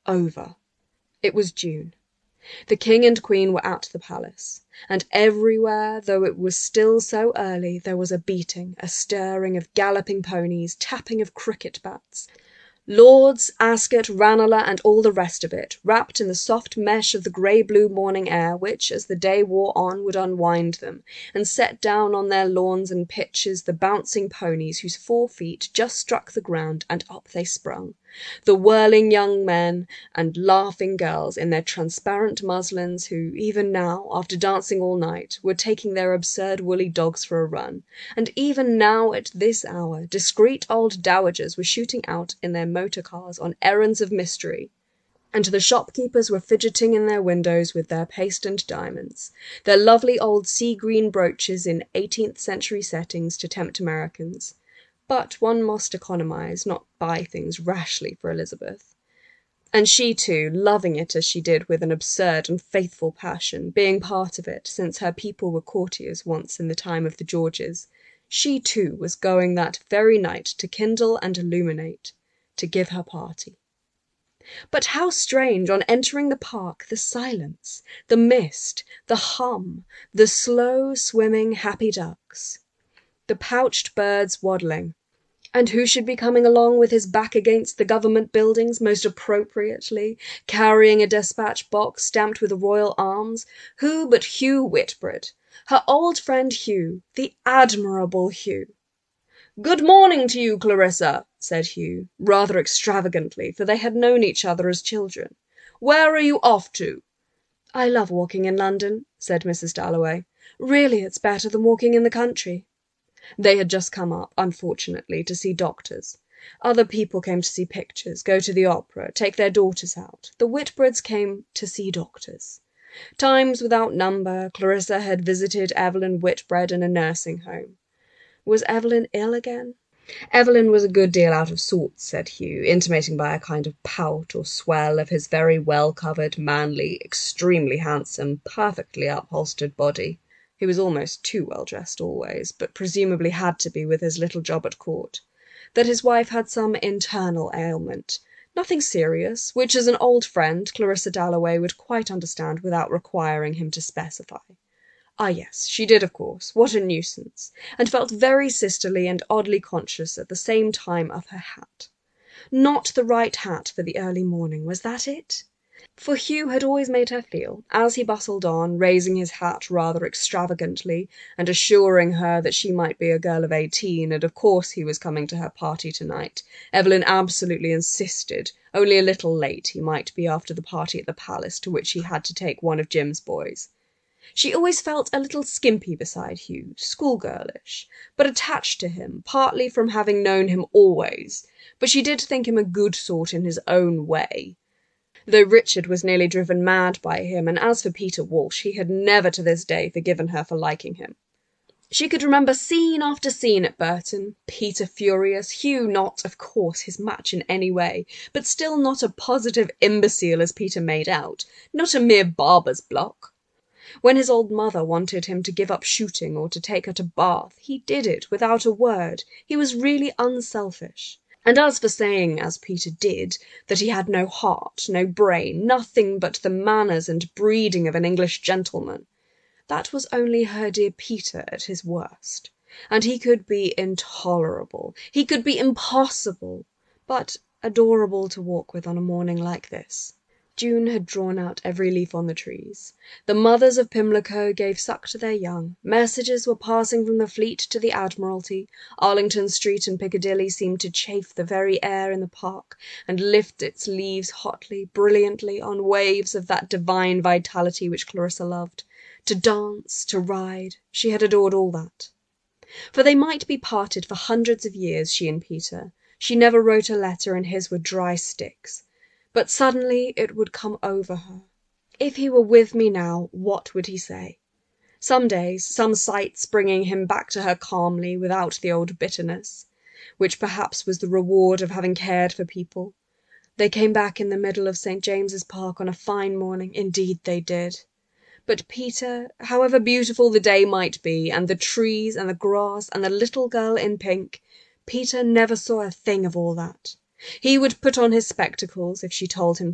over. It was June. The king and queen were at the palace, and everywhere, though it was still so early, there was a beating, a stirring of galloping ponies, tapping of cricket bats. Lords, Ascot, Ranelagh, and all the rest of it, wrapped in the soft mesh of the grey-blue morning air, which, as the day wore on, would unwind them, and set down on their lawns and pitches the bouncing ponies whose 4 feet just struck the ground, and up they sprung. The whirling young men and laughing girls in their transparent muslins, who, even now, after dancing all night, were taking their absurd woolly dogs for a run, and even now, at this hour, discreet old dowagers were shooting out in their motor cars on errands of mystery, and the shopkeepers were fidgeting in their windows with their paste and diamonds, their lovely old sea-green brooches in 18th century settings to tempt Americans. But one must economize, not buy things rashly for Elizabeth. And she too, loving it as she did with an absurd and faithful passion, being part of it, since her people were courtiers once in the time of the Georges, she too was going that very night to kindle and illuminate, to give her party. But how strange, on entering the park, the silence, the mist, the hum, the slow swimming happy ducks, the pouched birds waddling. And who should be coming along with his back against the government buildings, most appropriately, carrying a despatch box stamped with the royal arms? Who but Hugh Whitbread, her old friend Hugh, the admirable Hugh. "Good morning to you, Clarissa," said Hugh, rather extravagantly, for they had known each other as children. "Where are you off to?" "I love walking in London," said Mrs. Dalloway. "Really, it's better than walking in the country." They had just come up, unfortunately, to see doctors. Other people came to see pictures, go to the opera, take their daughters out. The Whitbreads came to see doctors. Times without number, Clarissa had visited Evelyn Whitbread in a nursing home. Was Evelyn ill again? Evelyn was a good deal out of sorts, said Hugh, intimating by a kind of pout or swell of his very well-covered, manly, extremely handsome, perfectly upholstered body. He was almost too well-dressed always, but presumably had to be with his little job at court. That his wife had some internal ailment. Nothing serious, which as an old friend Clarissa Dalloway would quite understand without requiring him to specify. Ah yes, she did, of course. What a nuisance. And felt very sisterly and oddly conscious at the same time of her hat. Not the right hat for the early morning, was that it? For Hugh had always made her feel, as he bustled on, raising his hat rather extravagantly, and assuring her that she might be a girl of 18, and of course he was coming to her party tonight. Evelyn absolutely insisted, only a little late he might be after the party at the palace, to which he had to take one of Jim's boys. She always felt a little skimpy beside Hugh, schoolgirlish, but attached to him, partly from having known him always, but she did think him a good sort in his own way, though Richard was nearly driven mad by him, and as for Peter Walsh, he had never to this day forgiven her for liking him. She could remember scene after scene at Burton, Peter furious, Hugh not, of course, his match in any way, but still not a positive imbecile as Peter made out, not a mere barber's block. When his old mother wanted him to give up shooting or to take her to Bath, he did it without a word. He was really unselfish. And as for saying, as Peter did, that he had no heart, no brain, nothing but the manners and breeding of an English gentleman, that was only her dear Peter at his worst. And he could be intolerable, he could be impossible, but adorable to walk with on a morning like this. June had drawn out every leaf on the trees. The mothers of Pimlico gave suck to their young. Messages were passing from the Fleet to the Admiralty. Arlington Street and Piccadilly seemed to chafe the very air in the park, and lift its leaves hotly, brilliantly, on waves of that divine vitality which Clarissa loved. To dance, to ride, she had adored all that. For they might be parted for hundreds of years, she and Peter. She never wrote a letter, and his were dry sticks. But suddenly it would come over her. If he were with me now, what would he say? Some days, some sights bringing him back to her calmly, without the old bitterness, which perhaps was the reward of having cared for people. They came back in the middle of St. James's Park on a fine morning, indeed they did. But Peter, however beautiful the day might be, and the trees and the grass and the little girl in pink, Peter never saw a thing of all that. He would put on his spectacles, if she told him